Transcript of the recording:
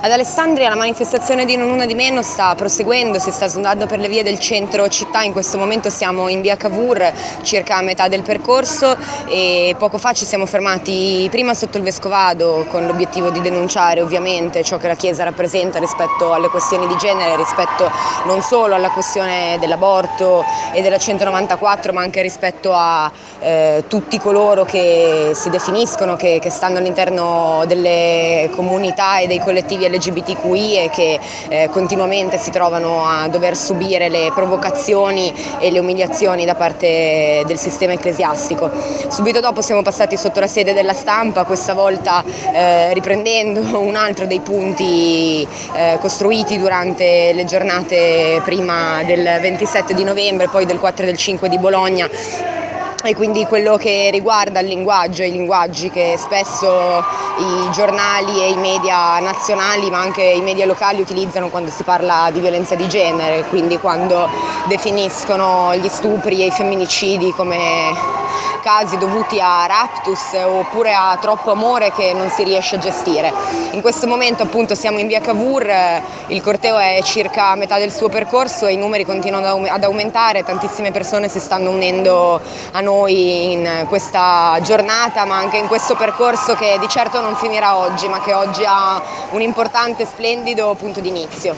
Ad Alessandria la manifestazione di Non Una di Meno sta proseguendo, si sta andando per le vie del centro città. In questo momento siamo in via Cavour, circa a metà del percorso, e poco fa ci siamo fermati prima sotto il Vescovado con l'obiettivo di denunciare ovviamente ciò che la Chiesa rappresenta rispetto alle questioni di genere, rispetto non solo alla questione dell'aborto e della 194, ma anche rispetto a tutti coloro che si definiscono, che stanno all'interno delle comunità e dei collettivi LGBTQI e che continuamente si trovano a dover subire le provocazioni e le umiliazioni da parte del sistema ecclesiastico. Subito dopo siamo passati sotto la sede della Stampa, questa volta riprendendo un altro dei punti costruiti durante le giornate prima del 27 di novembre, poi del 4 e del 5 di Bologna, e quindi quello che riguarda il linguaggio e i linguaggi che spesso i giornali e i media nazionali ma anche i media locali utilizzano quando si parla di violenza di genere, quindi quando definiscono gli stupri e i femminicidi come casi dovuti a raptus oppure a troppo amore che non si riesce a gestire. In questo momento appunto siamo in via Cavour, il corteo è circa a metà del suo percorso e i numeri continuano ad aumentare, tantissime persone si stanno unendo a noi in questa giornata, ma anche in questo percorso che di certo non finirà oggi, ma che oggi ha un importante e splendido punto d'inizio.